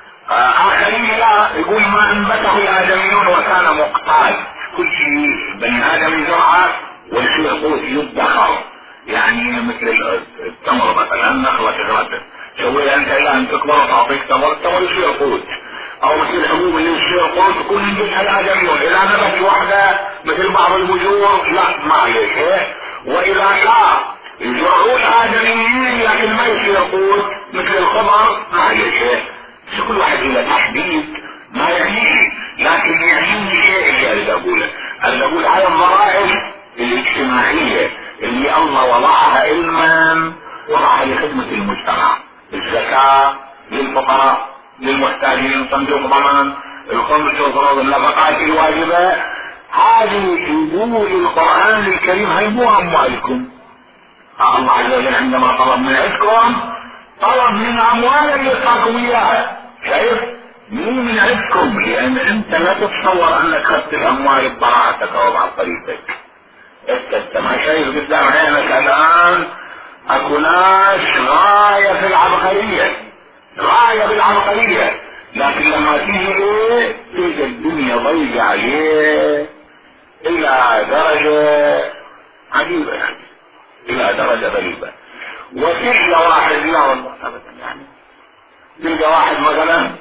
اخرين لا، يقول ما انبته الادميون وكان مقتاد، كل شيء بني ادم يزرعه والشيء قوت يدخر، يعني مثل التمر مثلا نخلة شجرته سويها انت الى ان تكبر وتعطيك تمر، التمر يصير قوت، او مثل الحبوب اللي يصير قوت تكون ينبتها الادميون. اذا نبت واحدة مثل بعض البذور لا ما عليك، واذا كان يزرعون ادميين لكن ما يصير قوت مثل الخضر ما عليك. كل واحد الى تحديد ما يعنيه، لكن يعنيه شيء اللي اريد اقوله، اريد اقول على الضرائب الاجتماعية اللي الله وضعها علما وضعها لخدمة المجتمع. الزكاة للفقراء للمحتاجين، صندوق ضمان، الخمس وفروض النفقات الواجبة، هذه يقول القرآن الكريم هي مو اموالكم. الله عز وجل عندما طلب من عندكم طلب من اموال اللي يعطاكم اياها، شايف؟ مو من عندكم، لان انت لا تتصور انك اخذت الاموال ببراءتك او بعد طريقك. انت ما شايف قدام عينك الان اكو ناس غاية في العبقرية، غاية في العبقرية، لكن لما تيجي ايه تلقى الدنيا ضيقة عليه الى درجة عجيبة، يعني الى درجة غريبة. وتلقى واحد لا والله ابدا، يعني تلقى واحد مثلا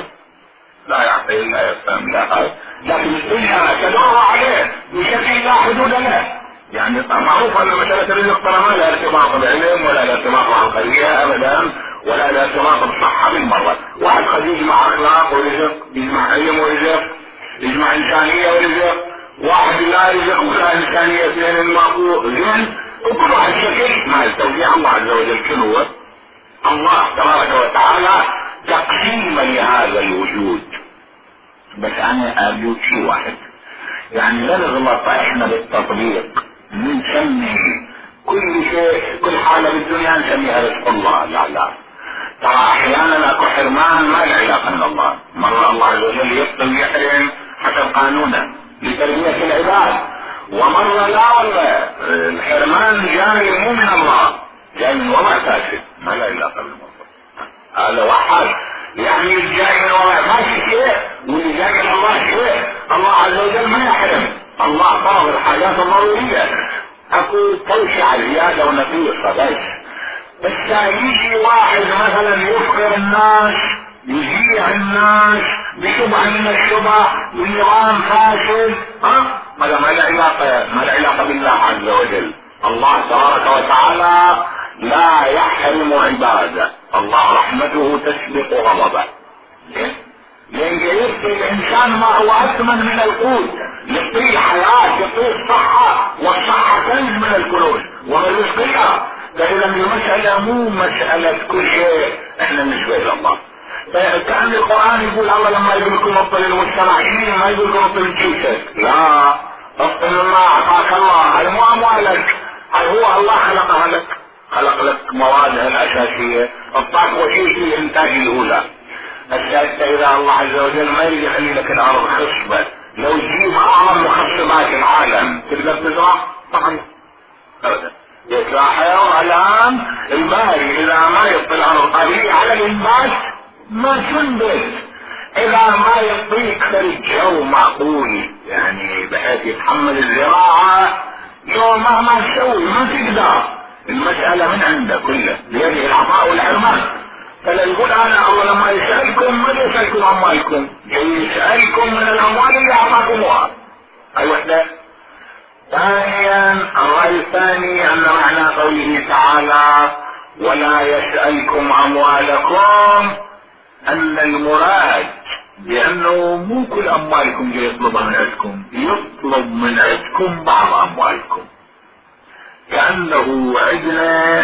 لا يعطي لا يفهم لا هذا، لكن الدنيا تدور عليه بشكل لا حدود له. يعني معروف ان مسألة الرزق ترى ما لا ارتباط بالعلم ولا لا ارتباط بالعقلية ابدا ولا لا ارتباط بالصحة بالمرة. واحد قد يجمع اخلاق ورزق، يجمع علم ورزق، يجمع انسانية ورزق، واحد لا رزق ولا انسانية اثنين المعقول زين، وكل واحد شكل مع التوزيع. الله عز وجل شنو هو؟ الله تبارك وتعالى تقسيما لهذا الوجود. بس انا ارجوك شيء واحد، يعني لا نغلط احنا بالتطبيق، نسمي كل شيء كل حالة بالدنيا نسميها رزق الله، لا لا، ترى احيانا اكو حرمان ما له علاقة من الله. مرة الله عز وجل يقتل يحرم حسب قانونه لتربية العباد، ومرة لا والله الحرمان جاي مو من الله، جاي من وضع فاسد ما له علاقة بالموضوع. هذا واحد يعني الجاي من وضع فاسد شيء واللي جاي من الله شيء. الله عز وجل ما يحرم، الله فرض الحاجات الضرورية، اكو توسعة زيادة ونقيصة بس. بس يجي واحد مثلا يفقر الناس، يجيع الناس بشبهة من الشبه ونظام فاسد، ها هذا ما له علاقة ما له علاقة بالله عز وجل. الله تبارك وتعالى لا يحرم عباده، الله رحمته تسبق غضبه. لان يعطي الانسان ما هو اثمن من القوت، يعطيه حياة، يعطيه الصحة، والصحة كنز من الكنوز ومن رزقها. فاذا المسألة مو مسألة كل شيء احنا نسبة الى الله. فكأن القرآن يقول الله لما يقول لكم ابطل المجتمع شيء ما يقول لكم ابطل جيشك، لا، ابطل ما اعطاك الله، هاي مو اموالك، هاي هو الله خلقها لك، خلق لك موادها الاساسية، اعطاك وسيلة الانتاج الاولى. الثالثة اذا الله عز وجل ما يريد يخلي لك الارض خصبة، لو تجيب اعظم مخصبات العالم تقدر تزرع؟ طبعا ابدا. يزرع الان الباري اذا ما يبطل الارض قابلية على الانبات ما تنبت، اذا ما يعطيك الجو معقول يعني بحيث يتحمل الزراعة، لو مهما تسوي ما تقدر. المسألة من عنده كله بيده العطاء والحرمان. فلا يقول انا الله لما يسألكم ما يسألكم اموالكم، يسألكم من الاموال اللي اعطاكموها. اي وحدة. ثانيا الرأي الثاني ان معنى قوله تعالى ولا يسألكم اموالكم ان المراد بانه مو كل اموالكم جاي يطلبها من عندكم، يطلب من عندكم بعض اموالكم. كأنه عندنا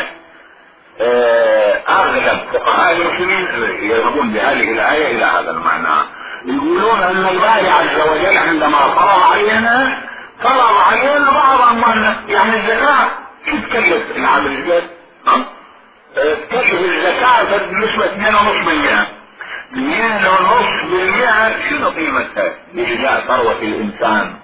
اغلب فقهاء المسلمين يذهبون بهذه الايه الى هذا المعنى، يقولون ان الله عز وجل عندما فرض علينا فرض علينا بعض اموالنا. يعني الزكاه شو تكلف العام الجديد؟ ها؟ تكلف الزكاه بنسبه اثنين ونص بالمئة. اثنين ونص بالمئة شنو قيمتها؟ بإجزاء ثروة الانسان.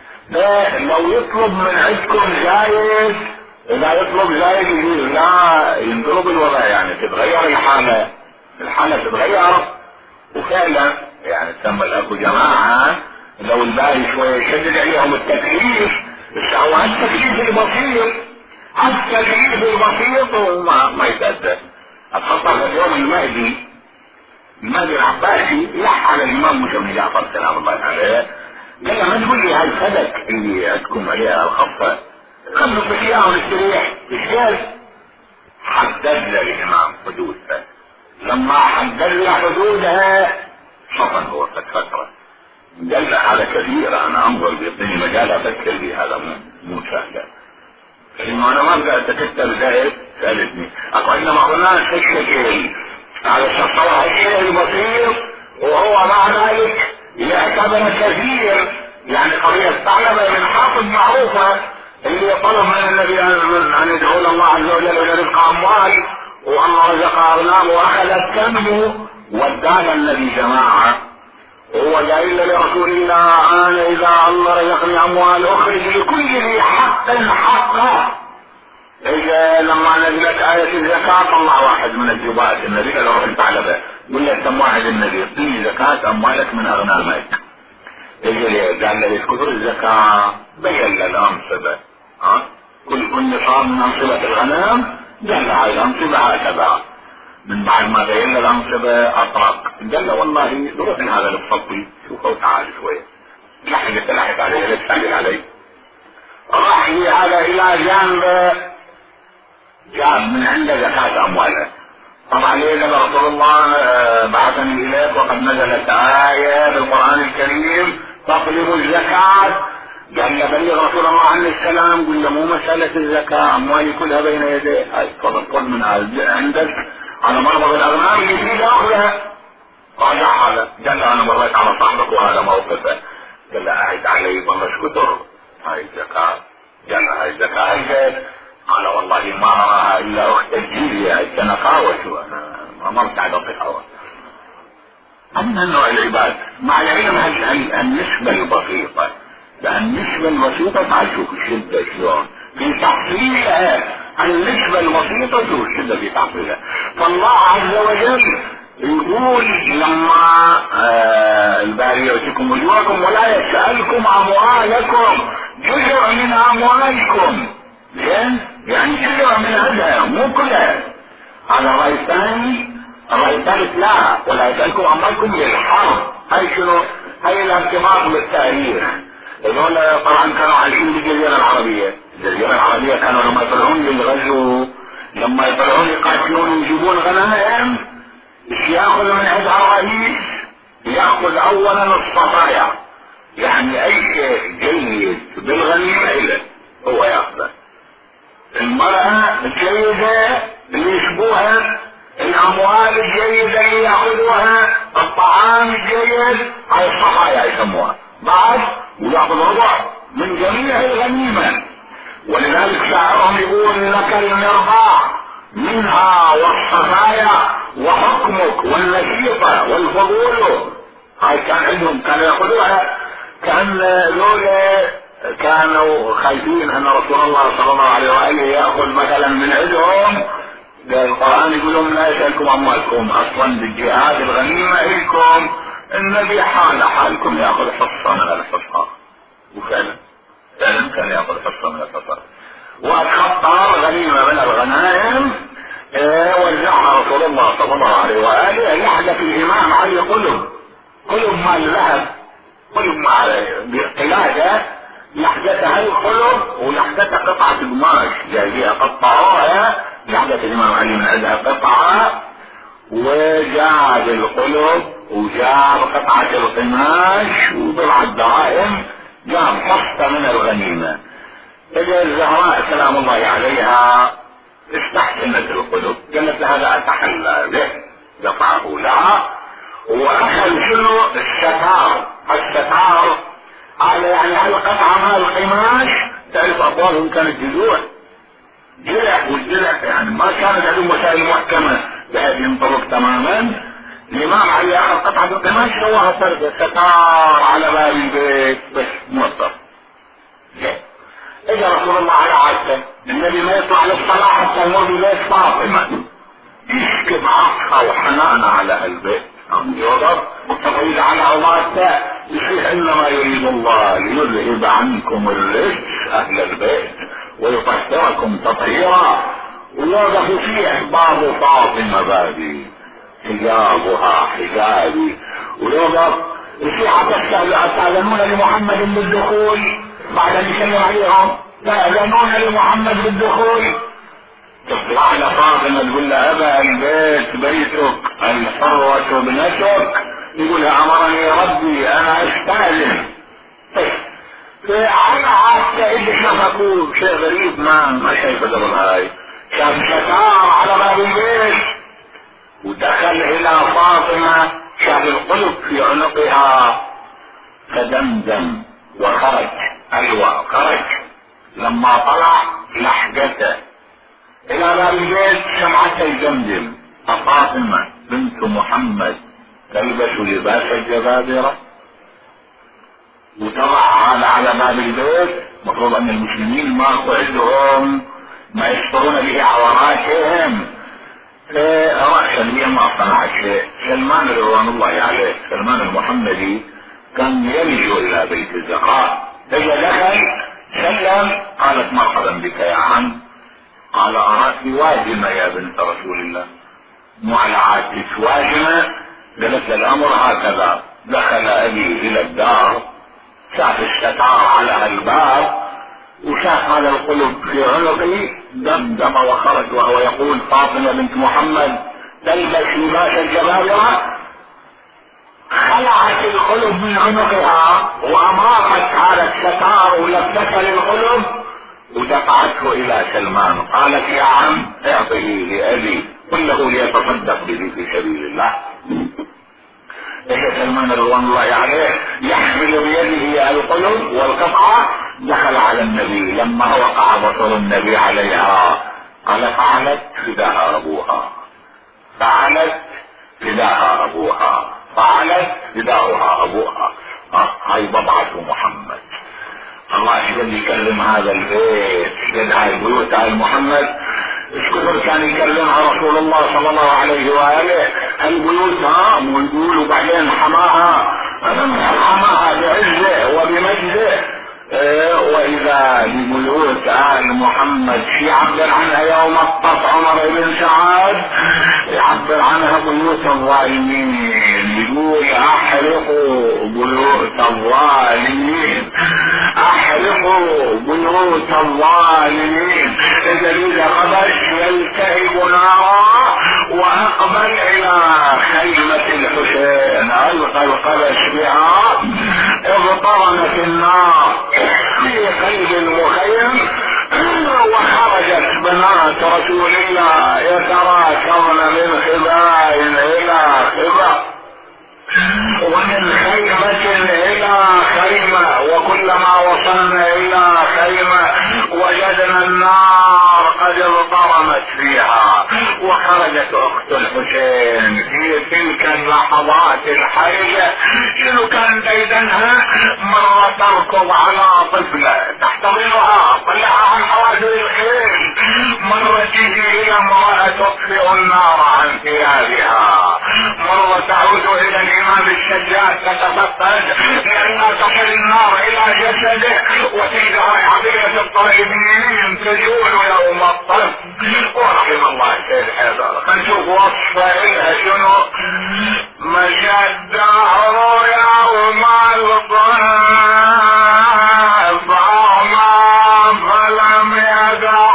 لو يطلب من عندكم زايد، اذا يطلب زايد يقول لا ينضرب الوضع، يعني تتغير الحالة، الحالة تتغير. وفعلا يعني تم اكو جماعة لو الباقي شوية يشدد عليهم التكليف، يسووا التكليف البسيط، التكليف البسيط وما ما يتأدى. اتخطى في اليوم المهدي، المهدي العباسي لح على الامام موسى بن جعفر سلام الله عليه، قال ما تقول لي هاي الفدك اللي عندكم عليها الخطة خلص بشياء ونستريح بشياء. حدد الامام حدودها، لما حدد حدودها حصل هو قد فترة قال هذا كثير، انا انظر بيعطيني مجال افكر به، هذا مو سهل. لانه انا ما ابدا اتكتل زائد سالتني اقول انما هناك الشيء على الشخص الشيء البسيط وهو مع ذلك يعتبر كثير. يعني قضية ثعلبة بن حاطب معروفة اللي طلب من النبي ان يدعو الله عز وجل الى رزق اموال، والله رزق اغنام واخذت تنمو، وادانا النبي جماعة هو قايل لرسول الله انا اذا الله رزقني اموال اخرج لكل ذي حق حقه. اذا لما نزلت آية الزكاة طلع واحد من الجبات النبي قال روح الثعلبة قل له كم واحد النبي اعطيني زكاة اموالك من اغنامك. اجل قال له يذكر الزكاة بين له الانصبة، ها كل كل صار من انصبة الغنم قال له هاي الانصبة هكذا. من بعد ما بين له الانصبة اطرق قال له والله روح من هذا الفضي شوفه وتعال شوية لحقت لحقت عليه لا تسأل علي. راح هذا الى جانب جاب من عنده زكاة امواله. طبعا ليه رسول الله بعثني اليك وقد نزلت آية بالقرآن الكريم تطلب الزكاة. قال له بلغ رسول الله عليه السلام قل له مو مسألة الزكاة اموالي كلها بين يديه، هاي تفضل خذ من عندك على مرض الاغنام اللي فيه اخذها. راجع هذا قال له انا مريت على صاحبك وهذا موقفه. قال له اعد علي والله شكتر هاي الزكاة. قال له هاي الزكاة هاي. قال والله ما اراها الا اخت الجيلية التنقاوة شو انا ما مرتعد القهوة. اما نوع العباد مع العلم النسبة البسيطة، لان النسبة البسيطة تعال شوف الشدة شلون في تحصيلها، النسبة البسيطة شوف الشدة في تحصيلها. فالله عز وجل يقول لما آه الباري يؤتيكم وجوهكم ولا يسألكم اموالكم، جزء من اموالكم زين؟ يعني كثيرا من هذا مو كلها. هذا الرأي الثاني. الرأي الثالث لا، ولا يسألكم أمركم للحرب. هاي شنو؟ هاي الارتباط بالتاريخ. هذول طبعا كانوا عايشين بالجزيرة العربية. الجزيرة العربية كانوا لما يطلعون للغزو، لما يطلعون يقاتلون ويجيبون غنائم، ايش ياخذ من عند الرئيس؟ ياخذ اولا الصفايا، يعني اي شيء جيد بالغنيمة إله هو ياخذه. المرأة الجيدة اللي يشبوها، الاموال الجيدة اللي ياخذوها، الطعام الجيد، هاي الصفايا يسموها. بعد وياخذ ربع من جميع الغنيمة. ولذلك شاعرهم يقول لك المرضى منها والصفايا وحكمك والنشيطة والفضول. هاي كان عندهم، كانوا ياخذوها. كان لولا كانوا خايفين ان رسول الله صلى الله عليه واله ياخذ مثلا من عندهم، القرآن يقول لهم لا يسألكم اموالكم، اصلا بالجهاد الغنيمة لكم، النبي حال حالكم ياخذ حصة من الحصة. وفعلا فعلا كان ياخذ حصة من الحصة، واتخطى غنيمة من الغنائم وزعها رسول الله صلى الله عليه واله. يحدث الامام علي قلب قلب مال ذهب، قلب مال بقلادة يحدثها القلب، ويحدثها قطعة قماش جاية قطعوها، يحدث الامام علي من عندها قطعة، وجاب القلب وجاب قطعة القماش وبضعة دراهم، جاب حصة من الغنيمة. إذا الزهراء سلام الله عليها استحسنت القلب، قالت لها لا أتحلى به، دفعه لها وأخذ شنو؟ الستار. الستار هذا يعني على قطعة مال القماش، تعرف أطوالهم كانت جذوع جرح، والجرح يعني ما كانت عندهم وسائل محكمة بحيث ينطبق تماما. الإمام علي أخذ قطعة القماش سواها سرقة ستار على باب البيت بس موظف. إجا رسول الله على عادته، النبي ما يطلع للصلاة حتى يمر ببيت فاطمة، يسكب عطفة وحنانة على البيت، يوضب تطيل على عواته، يصيح إنما يريد الله ليذهب عنكم الرجس أهل البيت ويطهركم تطهيرا. ويوضف فيه باب فاطمة بابي، حجابها حجابي. ويوضف يصيح تستأذنون لمحمد بالدخول، بعد ان يسلم عليهم تأذنون لمحمد بالدخول، تطلع على فاطمة تقول لها أبا البيت بيتك الحرة ابنتك، يقول أمرني ربي أنا أستأذن. فعلى عادة اللي شافكوا شيء غريب، ما ما شايف قبل هاي، شاف ستار على باب البيت ودخل إلى فاطمة، شاف القلب في عنقها فدمدم وخرج. ايوه خرج. لما طلع لحقته الى باب البيت سمعته يدمدم: فاطمة بنت محمد تلبس لباس الجبابرة وتضع هذا على باب البيت. مفروض ان المسلمين ما عندهم ما يسترون به عوراتهم. رأسا هي ما صنع شيء. سلمان رضوان الله عليه، سلمان المحمدي، كان يلجو الى بيت الزهراء. اجى دخل سلم، قالت مرحبا بك يا عم. قال اراك واجمة يا بنت رسول الله، مو على عادتك واجمة. قالت الامر هكذا. دخل ابي الى الدار، شاف الستار على الباب وشاف هذا القلب في عنقه، دمدم وخرج وهو يقول: فاطمة بنت محمد تلبس لباس الجبابرة. خلعت القلب من عنقها واماطت هذا الستار ولبسها للقلب ودفعته الى سلمان. قالت: يا عم اعطه لابي، قل له ليتصدق به في سبيل الله. اجى سلمان رضوان الله عليه يحمل بيده القلب والقطعه، دخل على النبي. لما وقع بصر النبي عليها قال: فعلت فداها ابوها، فعلت فداها ابوها، فعلت فداها ابوها. هاي بضعة محمد. الله شقد يكلم هذا البيت، شقد هاي البيوت هاي محمد، ايش كثر كان يكلمها رسول الله صلى الله عليه واله. البيوت ها مو يقول وبعدين حماها، حماها بعزه وبمجده. اه واذا ببيوت آل محمد يعبر عنها يوم الطف عمر بن سعد، يعبر عنها بيوت الظالمين، يقول احرقوا بيوت الظالمين، احرقوا بيوت الظالمين. اذا اذا قبش يلتهب نارا واقبل الى خيمة الحسين، القى القبش بها، اضطرمت النار في قلب المخيم، وخرجت بنات رسول الله يتراكضن من خباء الى خباء ومن خيمة الى خيمة، وكلما وصلنا الى خيمة وجدنا النار قد اضطرمت فيها. وخرجت اخت الحسين في تلك اللحظات الحرجة، شنو كان ديدنها؟ مرة تركض على طفلة تحتضنها طلعها عن حواجز الخيل، مرة تجي الى امرأة تطفئ النار عن ثيابها، مرة تعود الى الامام الشجاع تتفتش لانها تصل النار الى جسده، وتلك عبية الطالبين تجول يوم الطف. ورحم الله سيد حيدر. فنشوف وصفة إلها شنو؟ مشى الدهر يوم الطف عما فلم يدع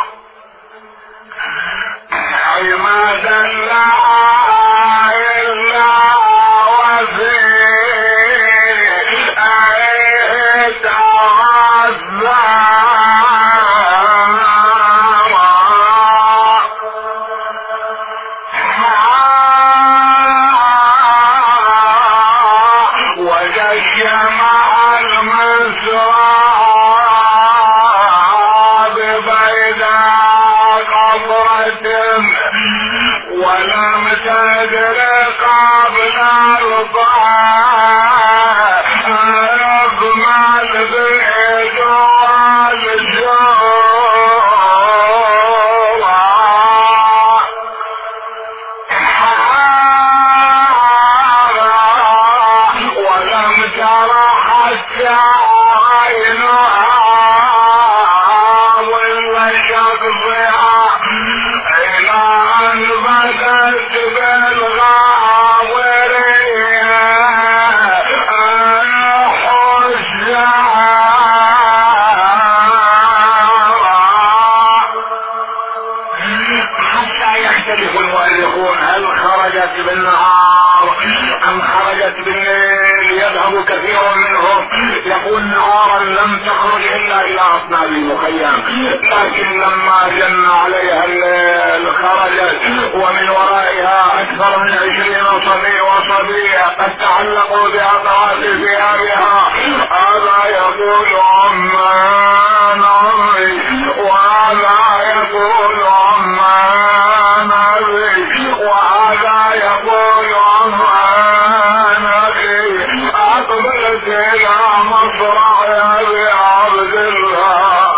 عمادا لا إلا ولم تدر قبل الضاء رغم البعد والجوع، ولم تر حتى عينها ولا شخصها إلى أن بدت بالغاورية حتى يختلف المؤرخون هل خرجت بالنهار أم خرجت بالليل. يذهب كثير منهم يقول نهارا لم تخرج إلا إلى أصناف المخيم، لكن لما جن عليها الليل خرجت، ومن ورائها أكثر من عشرين صبي وصبية قد تعلقوا بأطراف ثيابها. هذا يقول عمان أمري وهذا يقول عمان أبي وهذا يقول عمان أبي. أقبلت إلى مصرع أبي عبد الله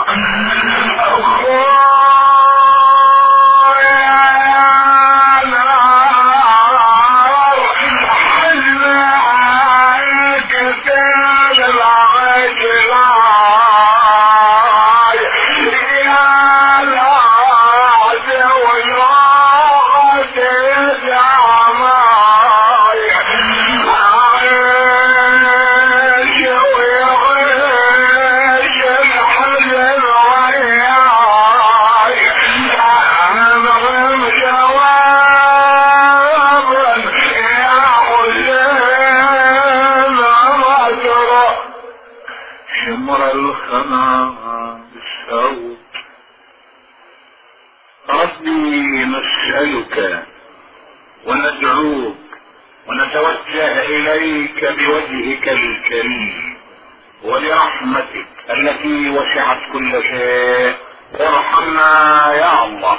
وندعوك ونتوجه إليك بوجهك الكريم ولرحمتك التي وسعت كل شيء. ارحمنا يا الله.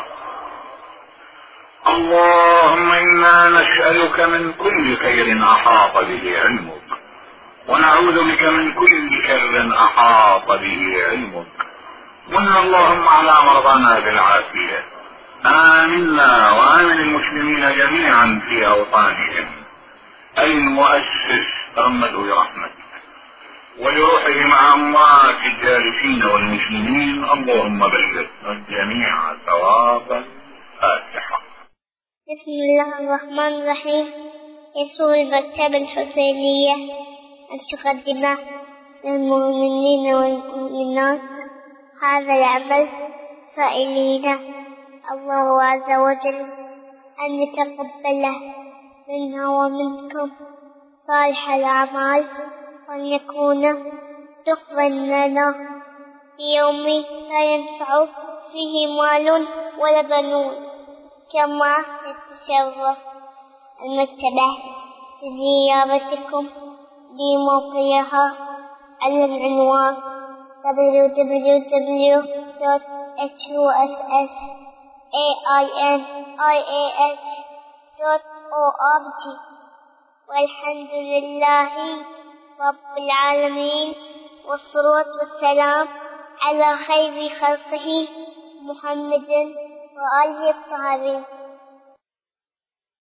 اللهم إنا نسألك من كل خير أحاط به علمك، ونعوذ بك من كل شر أحاط به علمك. من اللهم على مرضانا بالعافية. آمنا وآمن المسلمين جميعا في أوطانهم. المؤسس تغمدوا برحمتك.
ولروحه مع أموات الجالسين والمسلمين. اللهم بلغ الجميع ثوابا. فاتحة.
بسم الله الرحمن الرحيم. يسر المكتبة الحسينية أن تقدم للمؤمنين والمؤمنات هذا العمل سائلين الله عز وجل أن يتقبله منا ومنكم صالح الأعمال، وأن يكون دخلا لنا في يوم لا ينفع فيه مال ولا بنون. كما يتشرف المكتبة بزيارتكم بموقعها على العنوان دبليو دبليو دبليو دوت إتش يو إس إس إيه آي إن آي إيه إتش دوت أو آر جي. والحمد لله رب العالمين، والصلاة والسلام على خير خلقه محمد وآله الطاهرين.